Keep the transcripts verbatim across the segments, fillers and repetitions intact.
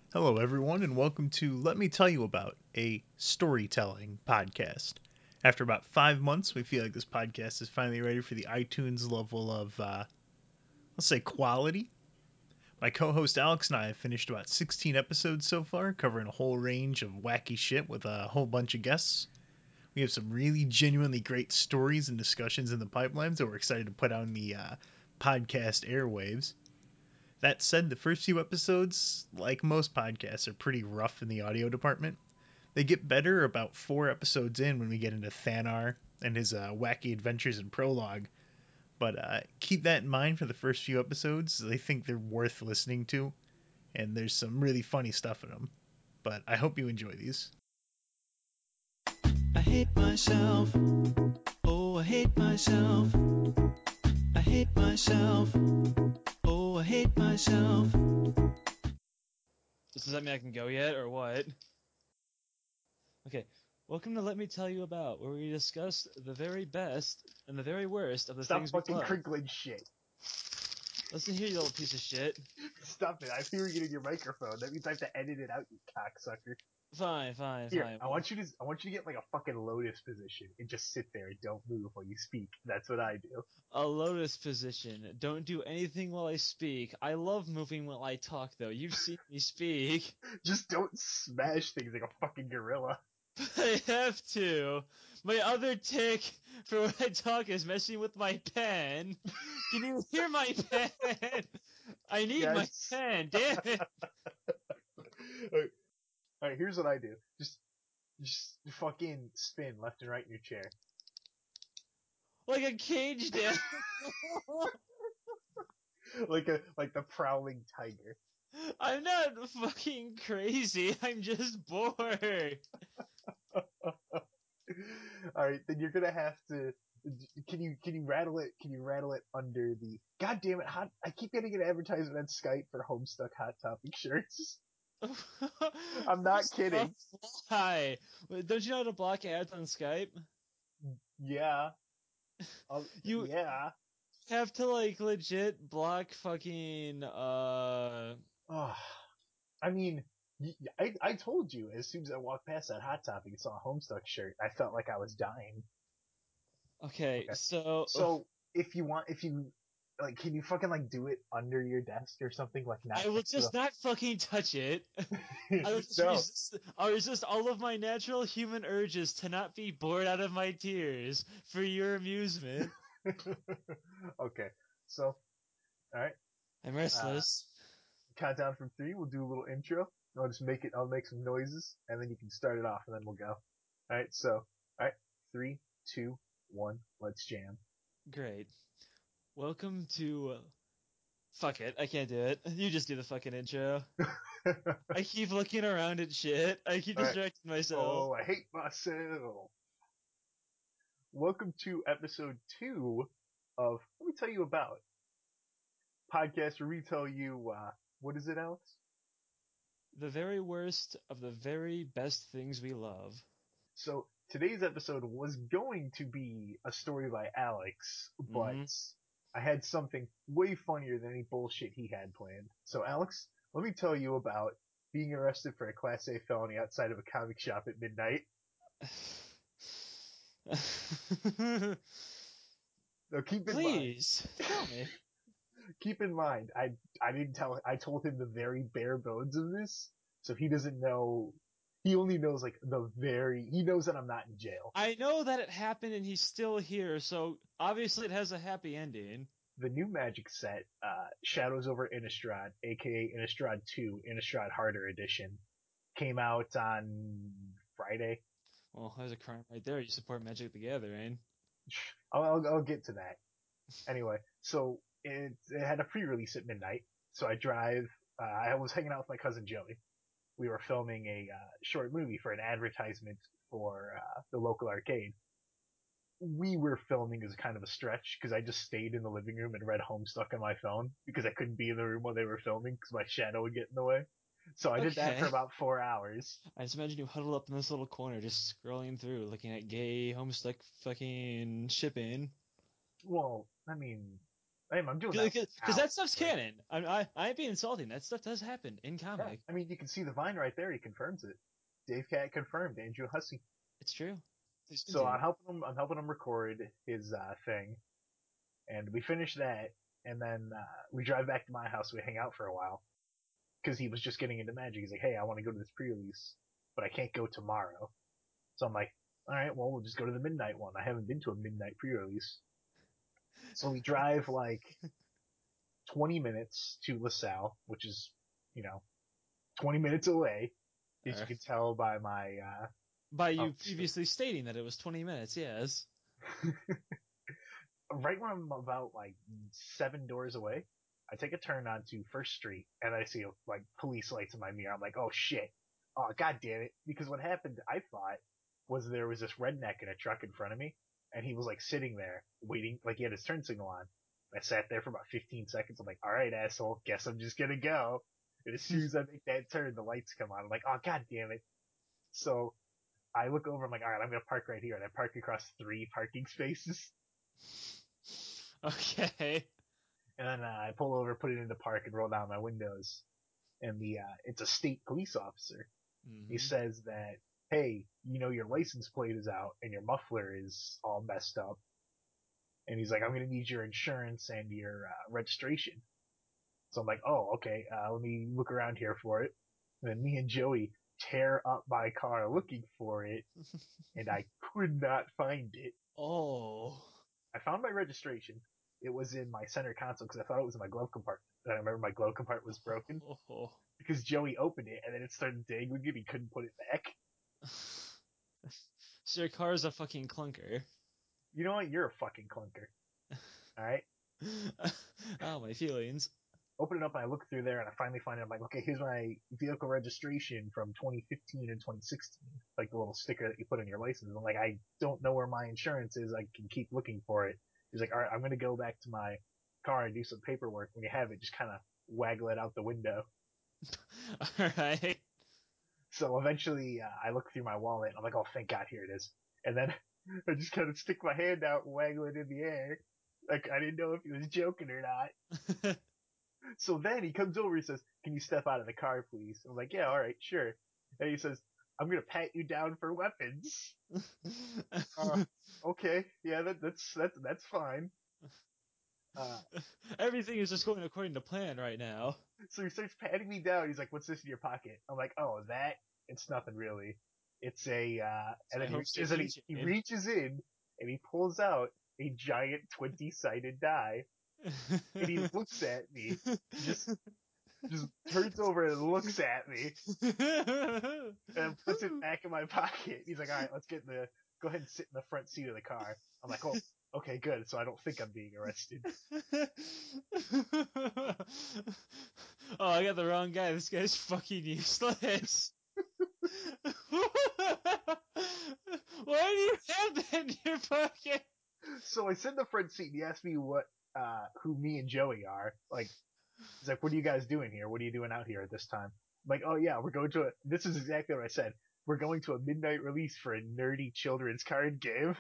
Hello, everyone, and welcome to Let Me Tell You About, a storytelling podcast. After about five months, we feel like this podcast is finally ready for the iTunes level of, uh, let's say, quality. My co host Alex and I have finished about sixteen episodes so far, covering a whole range of wacky shit with a whole bunch of guests. We have some really genuinely great stories and discussions in the pipelines that we're excited to put out on the uh, podcast airwaves. That said, the first few episodes, like most podcasts, are pretty rough in the audio department. They get better about four episodes in when we get into Thanar and his uh, wacky adventures and prologue. But uh, keep that in mind for the first few episodes. I think they're worth listening to, and there's some really funny stuff in them. But I hope you enjoy these. I hate myself. Oh, I hate myself. I hate myself. Oh, I hate myself. Does that mean I can go yet, or what? Okay, welcome to Let Me Tell You About, where we discuss the very best and the very worst of the Stop things we fucking love. crinkling shit. Listen here, you little piece of shit. Stop it. I'm hearing it in your microphone. That means I have to edit it out, you cocksucker. Fine, fine, Here, fine. I want you to I want you to get like a fucking lotus position and just sit there and don't move while you speak. That's what I do. A lotus position. Don't do anything while I speak. I love moving while I talk, though. You've seen me speak. Just don't smash things like a fucking gorilla. I have to. My other tick for when I talk is messing with my pen. Can you hear my pen? I need my Yes. pen, damn it. Alright, alright, here's what I do. Just just fucking spin left and right in your chair. Like a caged animal. like a like the prowling tiger. I'm not fucking crazy. I'm just bored. Alright, then you're gonna have to can you can you rattle it can you rattle it under the god damn it hot I keep getting an advertisement on Skype for Homestuck Hot Topic shirts. I'm not First off, kidding. why? Wait, don't you know how to block ads on Skype? Yeah. I'll, You yeah. have to like legit block fucking uh. Oh, I mean I, I told you as soon as I walked past that Hot Topic and saw a Homestuck shirt, I felt like I was dying. Okay, Okay. so So if you want, if you like, can you fucking like do it under your desk or something, like not I will next to just not fucking touch it. the. I will just No. resist. I'll resist all of my natural human urges to not be bored out of my tears for your amusement. Okay. So, all right. I'm Uh, restless. count down from three. We'll do a little intro. I'll just make it. I'll make some noises, and then you can start it off, and then we'll go. All right. So, all right. Three, two, one. Let's jam. Great. Welcome to. Uh, fuck it. I can't do it. You just do the fucking intro. All I keep looking around at shit. I keep right. distracting myself. Oh, I hate myself. Welcome to episode two of Let Me Tell You About podcast where we tell you, uh, what is it, Alex? The very worst of the very best things we love. So today's episode was going to be a story by Alex, but Mm-hmm. I had something way funnier than any bullshit he had planned. So Alex, let me tell you about being arrested for a Class A felony outside of a comic shop at midnight. Now keep in mind, Please tell me. keep in mind, I I didn't tell I told him the very bare bones of this, so he doesn't know. He only knows like the very. He knows that I'm not in jail. I know that it happened and he's still here, so obviously it has a happy ending. The new Magic set, uh, Shadows over Innistrad, aka Innistrad two, Innistrad Harder Edition, came out on Friday. Well, there's a crime right there. You support Magic the Gathering. I'll, I'll, I'll get to that. Anyway, so it, it had a pre-release at midnight. So I drive. Uh, I was hanging out with my cousin Joey. We were filming a uh, short movie for an advertisement for uh, the local arcade. We were filming as kind of a stretch because I just stayed in the living room and read Homestuck on my phone because I couldn't be in the room while they were filming because my shadow would get in the way. So I did that for Okay. about four hours. I just imagine you huddled up in this little corner, just scrolling through, looking at gay Homestuck fucking shipping. Well, I mean, I mean, I'm doing that Because now, that stuff's right? canon. I, I I ain't being insulting. That stuff does happen in Yeah, comic. I mean, you can see the vine right there. He confirms it. Dave Cat confirmed. Andrew Hussey. It's true. Please So I'm continue. helping him. I'm helping him record his uh, thing, and we finish that, and then uh, we drive back to my house. We hang out for a while because he was just getting into Magic. He's like, "Hey, I want to go to this pre-release, but I can't go tomorrow." So I'm like, "All right, well, we'll just go to the midnight one. I haven't been to a midnight pre-release." So we drive like twenty minutes to LaSalle, which is, you know, twenty minutes away, as you Uh, can tell by my uh, by um, you previously stating that it was twenty minutes, yes. right when I'm about like seven doors away, I take a turn onto First Street and I see like police lights in my mirror. I'm like, oh shit. Oh, god damn it. Because what happened, I thought, was there was this redneck in a truck in front of me and he was like sitting there waiting, like he had his turn signal on. I sat there for about fifteen seconds. I'm like, alright, asshole, guess I'm just gonna go. And as soon as I make that turn, the lights come on. I'm like, oh god damn it. So I look over, I'm like, alright, I'm gonna park right here. And I park across three parking spaces. Okay. And then uh, I pull over, put it in the park, and roll down my windows. And the uh, it's a state police officer. He Mm-hmm. says that, hey, you know your license plate is out and your muffler is all messed up. And he's like, I'm gonna need your insurance and your uh, registration. So I'm like, oh, okay. Uh, let me look around here for it. And then me and Joey tear up my car looking for it, and I could not find it. Oh. I found my registration. It was in my center console because I thought it was in my glove compartment. And I remember my glove compartment was broken Oh. because Joey opened it and then it started dangling and he couldn't put it back. So your car's a fucking clunker. You know what? You're a fucking clunker. Alright? Oh, my feelings. Open it up and I look through there and I finally find it. I'm like, okay, here's my vehicle registration from twenty fifteen and twenty sixteen. Like the little sticker that you put on your license. I'm like, I don't know where my insurance is. I can keep looking for it. He's like, alright, I'm gonna go back to my car and do some paperwork. When you have it, just kind of waggle it out the window. Alright. So eventually, uh, I look through my wallet and I'm like, oh, thank God, here it is. And then I just kind of stick my hand out and waggle it in the air. Like, I didn't know if he was joking or not. So then he comes over, he says, can you step out of the car, please? I'm like, yeah, alright, sure. And he says, I'm gonna pat you down for weapons. Uh, okay, yeah, that, that's, that's, that's fine. Uh, Everything is just going according to plan right now. so he starts patting me down. He's like, what's this in your pocket? I'm like, oh, that? It's nothing really. It's a, uh, It's and my then he home reaches, state and he, he keychain. reaches in and he pulls out a giant twenty-sided die and he looks at me, just, just turns over and looks at me and puts it back in my pocket. He's like, alright, let's get in the, go ahead and sit in the front seat of the car. I'm like, oh, okay, good. So I don't think I'm being arrested. Oh, I got the wrong guy. This guy's fucking useless. Why do you have that in your pocket? So I sit in the front seat and he asked me what, uh, who me and Joey are. Like, he's like, what are you guys doing here? What are you doing out here at this time? I'm like, oh yeah, we're going to a, this is exactly what I said. We're going to a midnight release for a nerdy children's card game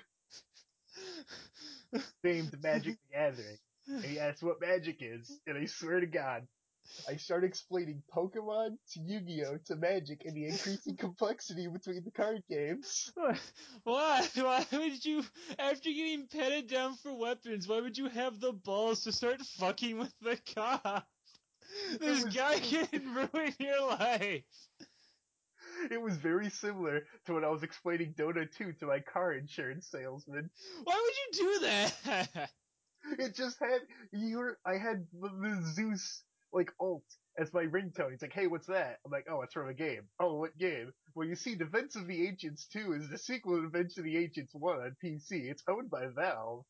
named Magic the Gathering. And he asked what magic is, and I swear to God, I start explaining Pokemon to Yu-Gi-Oh! To Magic and the increasing complexity between the card games. Why? Why would you, after getting petted down for weapons, why would you have the balls to start fucking with the cop? This was- guy can ruin your life. It was very similar to when I was explaining Dota two to my car insurance salesman. Why would you do that? It just had you were I had the, the Zeus like alt as my ringtone. He's like, "Hey, what's that?" I'm like, "Oh, it's from a game." "Oh, what game?" "Well, you see, Defense of the Ancients two is the sequel to Defense of the Ancients one on P C. It's owned by Valve."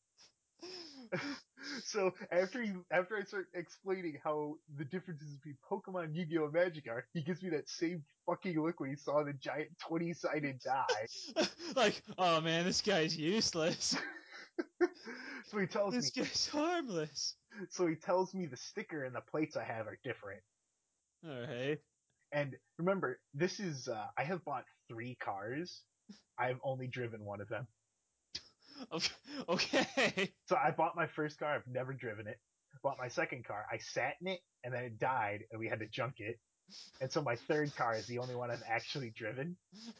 So after he, after I start explaining how the differences between Pokemon, Yu-Gi-Oh, and Magic are, he gives me that same fucking look when he saw the giant twenty-sided die. Like, oh man, this guy's useless. So he tells me, This guy's harmless. so he tells me the sticker and the plates I have are different. Alright. And remember, this is, uh, I have bought three cars. I've only driven one of them. Okay. So I bought my first car, I've never driven it. bought my second car. I sat in it, and then it died, and we had to junk it. And so my third car is the only one I've actually driven.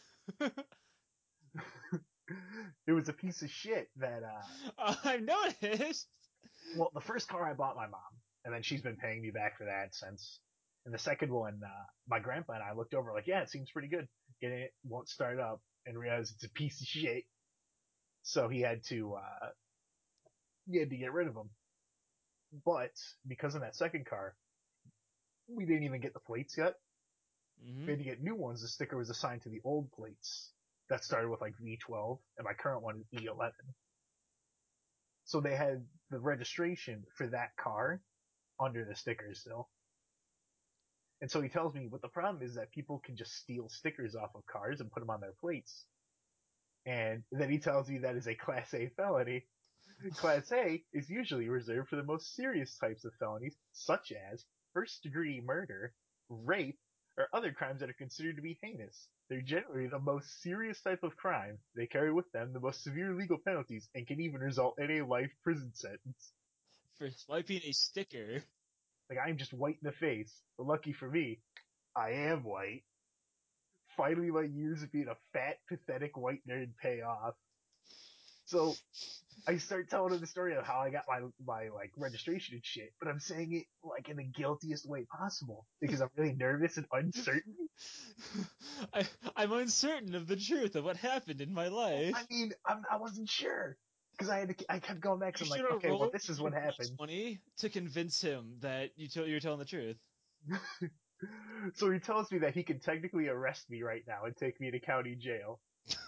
It was a piece of shit that, uh, uh, I've noticed. well, the first car I bought my mom, and then she's been paying me back for that since. And the second one, uh, my grandpa and I looked over like, yeah, it seems pretty good. Getting it won't start up, and realized it's a piece of shit. So he had to, uh, he had to get rid of them. But because of that second car, we didn't even get the plates yet. Mm-hmm. We had to get new ones. The sticker was assigned to the old plates that started with like V twelve, and my current one is E eleven. So they had the registration for that car under the sticker still. And so he tells me what the problem is that people can just steal stickers off of cars and put them on their plates. And then he tells me that is a Class A felony. Class A is usually reserved for the most serious types of felonies, such as first degree murder, rape, or other crimes that are considered to be heinous. They're generally the most serious type of crime. They carry with them the most severe legal penalties and can even result in a life prison sentence. For swiping a sticker. Like, I'm just white in the face, but lucky for me, I am white. Finally, my years of being a fat, pathetic white nerd pay off. So, I start telling him the story of how I got my, my, like, registration and shit, but I'm saying it, like, in the guiltiest way possible, because I'm really nervous and uncertain. I, I'm uncertain of the truth of what happened in my life. I mean, I'm, I wasn't sure. Because I had to, I kept going back, You so I'm should like, have okay, well, rolled this is what happened. twenty to convince him that you t- you're telling the truth. So he tells me that he can technically arrest me right now and take me to county jail.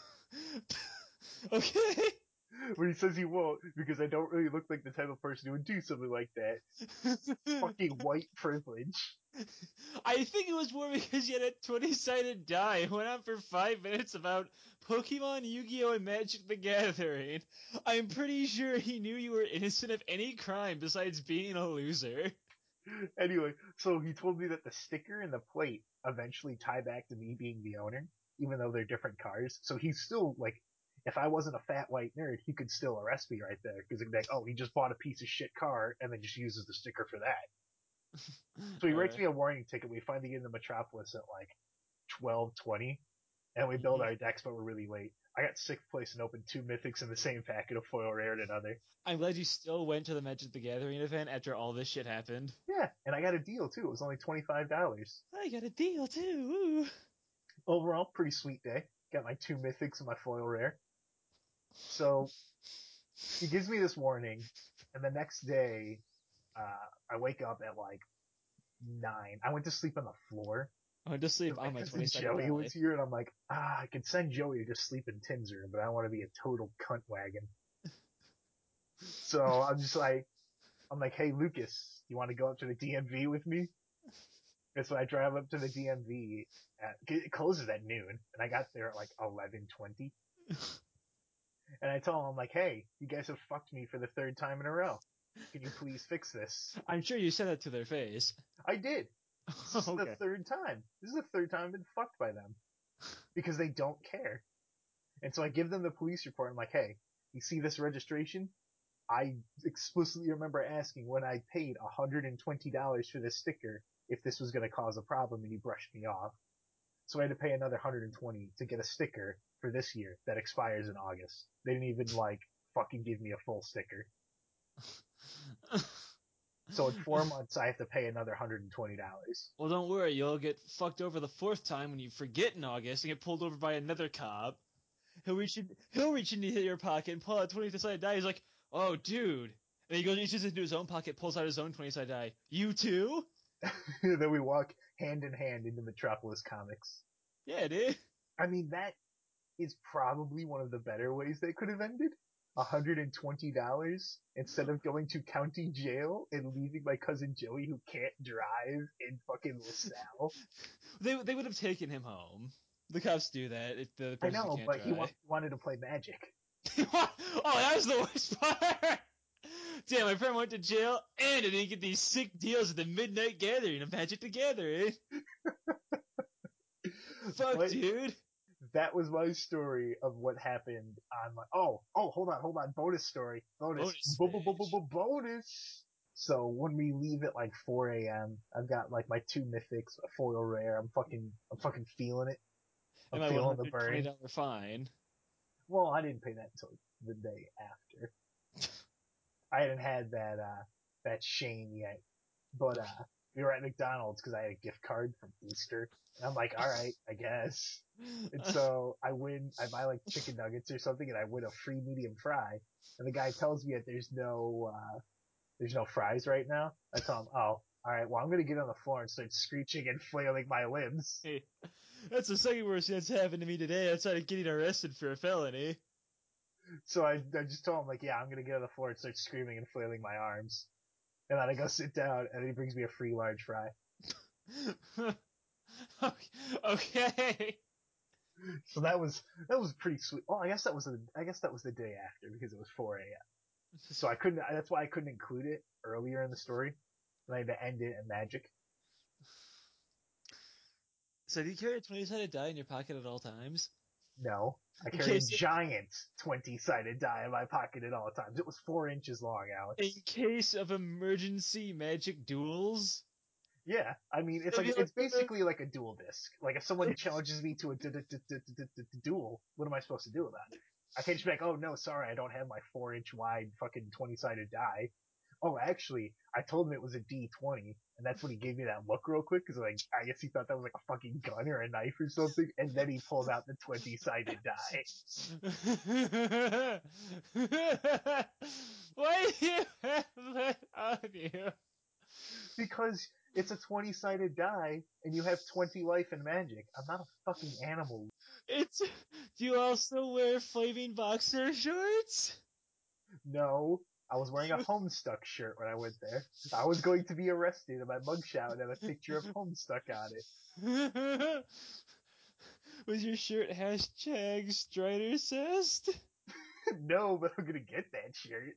Okay. But he says he won't because I don't really look like the type of person who would do something like that. Fucking white privilege. I think it was more because you had a twenty-sided die and went on for five minutes about Pokemon, Yu-Gi-Oh, and Magic the Gathering. I'm pretty sure he knew you were innocent of any crime besides being a loser. Anyway, so he told me that the sticker and the plate eventually tie back to me being the owner, even though they're different cars. So he's still, like, if I wasn't a fat white nerd, he could still arrest me right there. Because he'd be like, oh, he just bought a piece of shit car and then just uses the sticker for that. So he writes Alright. me a warning ticket. We finally get into Metropolis at like twelve twenty, and we build Mhm. our decks, but we're really late. I got sixth place and opened two mythics in the same packet of foil rare and another. I'm glad you still went to the Magic the Gathering event after all this shit happened. Yeah, and I got a deal too. It was only twenty-five dollars. I got a deal too. Woo. Overall, pretty sweet day. Got my two mythics and my foil rare. So he gives me this warning, and the next day, uh, I wake up at like nine. I went to sleep on the floor. I went to sleep My on my cousin twenty-sided Joey die. was here, and I'm like, ah, I could send Joey to just sleep in Tim's room, but I don't want to be a total cunt wagon. So I'm just like, I'm like, hey Lucas, you want to go up to the D M V with me? And so I drive up to the D M V. At, it closes at noon, and I got there at like eleven twenty. And I tell him, I'm like, hey, you guys have fucked me for the third time in a row. Can you please fix this? I'm sure you said that to their face. I did. This is the Okay. third time. This is the third time I've been fucked by them. Because they don't care. And so I give them the police report. I'm like, hey, you see this registration? I explicitly remember asking when I paid one hundred twenty dollars for this sticker if this was going to cause a problem, and he brushed me off. So I had to pay another one hundred twenty dollars to get a sticker for this year that expires in August. They didn't even, like, fucking give me a full sticker. So in four months, I have to pay another one hundred twenty dollars. Well, don't worry. You'll get fucked over the fourth time when you forget in August and get pulled over by another cop. He'll reach in, he'll reach into your pocket and pull out a twenty-sided die. He's like, "Oh, dude." And he goes, reaches into his own pocket, pulls out his own twenty-sided die. You too? Then we walk hand in hand into Metropolis Comics. Yeah, dude. I mean, that is probably one of the better ways they could have ended. one hundred twenty dollars instead of going to county jail and leaving my cousin Joey, who can't drive, in fucking LaSalle. They they would have taken him home. The cops do that if the I person know, can't but he wa- drive. wanted to play Magic. Oh, that was the worst part. Damn, my friend went to jail and I didn't get these sick deals at the Midnight Gathering of Magic the Gathering. Fuck, But dude. that was my story of what happened on my. Oh, oh, hold on, hold on. Bonus story. Bonus. Bonus Bu- bu- bu- bu- stage. bu- Bonus. So when we leave at like four a.m., I've got like my two mythics, a foil rare. I'm fucking, I'm fucking feeling it. I'm And my feeling the one hundred twenty burn. dollar fine. Well, I didn't pay that until the day after. I hadn't had that, uh, that shame yet. But, uh, we were at McDonald's because I had a gift card from Easter. And I'm like, alright, I guess. And so I win, I buy like chicken nuggets or something and I win a free medium fry. And the guy tells me that there's no, uh, there's no fries right now. I tell him, oh, alright, well I'm gonna get on the floor and start screeching and flailing my limbs. Hey, that's the second worst thing that's happened to me today outside of getting arrested for a felony. So I, I just told him like, yeah, I'm gonna get on the floor and start screaming and flailing my arms. And then I go sit down and then he brings me a free large fry. Okay. So that was, that was pretty sweet. Oh, I guess that was the, I guess that was the day after because it was four a.m. So I couldn't, that's why I couldn't include it earlier in the story. And I had to end it in magic. So do you carry a twenty-sided die in your pocket at all times? No, I In carry a case giant twenty-sided die in my pocket at all times. It was four inches long, in Alex. case of emergency magic duels? Yeah, I mean, it's It'd like, be like, it's basically like a dual disc. Like if someone challenges me to a d- d- d- d- d- d- d- duel, what am I supposed to do about it? I can't just be like, oh no, sorry, I don't have my four inch wide fucking twenty-sided die. Oh, actually, I told him it was a D twenty, and that's when he gave me that look real quick, cause like, I guess he thought that was like a fucking gun or a knife or something, and then he pulled out the twenty-sided die. Why do you have that on you? Because it's a twenty-sided die, and you have twenty life and magic. I'm not a fucking animal. It's. Do you also wear flaming boxer shorts? No, I was wearing a You. Homestuck shirt when I went there. I was going to be arrested, and my mugshot had a picture of Homestuck on it. Was your shirt hashtag Strider Cest? No, but I'm gonna get that shirt.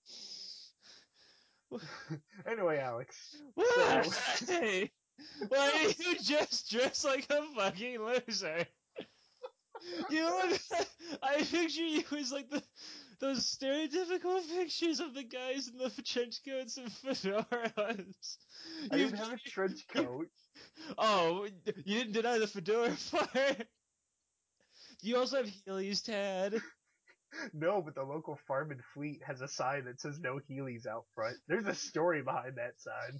Anyway, Alex. So, Why? Why do you just dress like a fucking loser? You look. I picture you as like the those stereotypical pictures of the guys in the trench coats and fedoras. I You, didn't have a trench you, coat. oh, you didn't deny the fedora part. You also have Heelys, Tad. No, but the local farm and fleet has a sign that says no Heelys out front. There's a story behind that sign.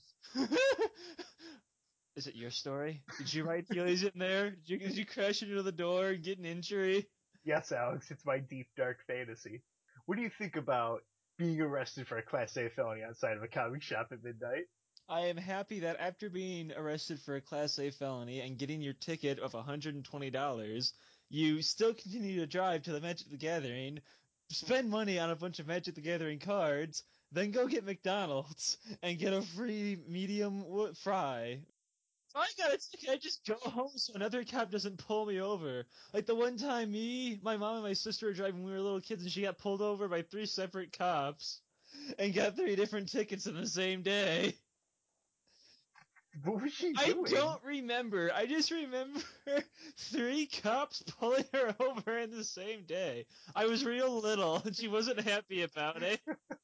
Is it your story? Did you write Heelys in there? Did you, did you crash into the door and get an injury? Yes, Alex, it's my deep dark fantasy. What do you think about being arrested for a Class A felony outside of a comic shop at midnight? I am happy that after being arrested for a Class A felony and getting your ticket of one hundred twenty dollars, you still continue to drive to the Magic the Gathering, spend money on a bunch of Magic the Gathering cards, then go get McDonald's and get a free medium wo- fry. If I got a ticket, I just go home so another cop doesn't pull me over. Like the one time me, my mom, and my sister were driving when we were little kids and she got pulled over by three separate cops and got three different tickets in the same day. What was she I doing? don't remember. I just remember three cops pulling her over in the same day. I was real little, and she wasn't happy about it.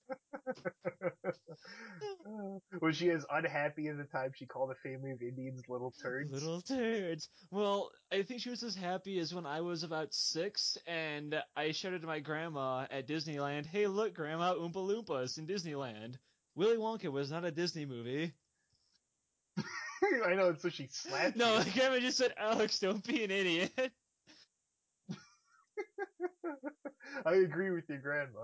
Was she as unhappy as the time she called a family of Indians little turds? Little turds. Well, I think she was as happy as when I was about six, and I shouted to my grandma at Disneyland, "Hey, look, Grandma, Oompa Loompas in Disneyland." Willy Wonka was not a Disney movie. I know, so she slapped No, you. my grandma just said, "Alex, don't be an idiot." I agree with your grandma.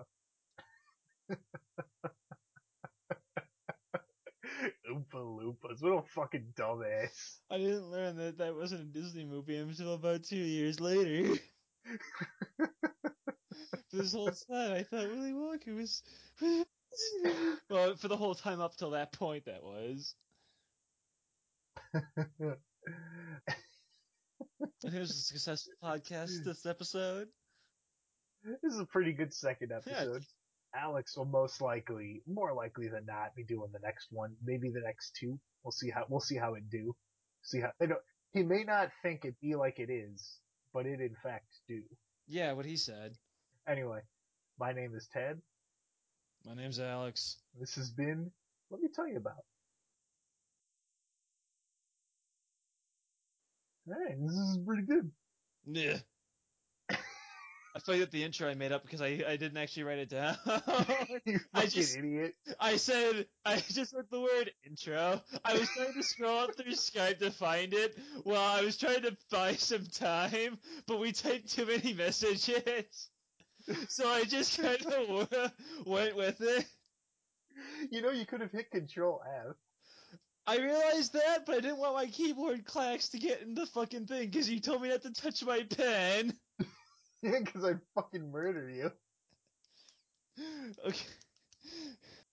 Oompa Loompas, what a fucking dumbass. I didn't learn that that wasn't a Disney movie until about two years later. For this whole time, I thought Willy Wonka was. Well, for the whole time up till that point, that was. I think it was a successful podcast this episode. This is a pretty good second Yeah, episode. Alex will most likely, more likely than not, be doing the next one. Maybe the next two. We'll see how we'll see how it do. See how you know, he may not think it be like it is, but it in fact do. yeah, what he said. Anyway, my name is Ted. My name's Alex. This has been Let me tell you about. Alright, this is pretty good. Yeah. I feel like the intro I made up because I, I didn't actually write it down. You I fucking just idiot. I said I just wrote the word intro. I was trying to scroll up through Skype to find it while I was trying to buy some time, but we typed too many messages, so I just kind of went with it. You know, you could have hit Control F. I realized that, but I didn't want my keyboard clacks to get in the fucking thing because you told me not to touch my pen. Yeah, because I'd fucking murder you. Okay.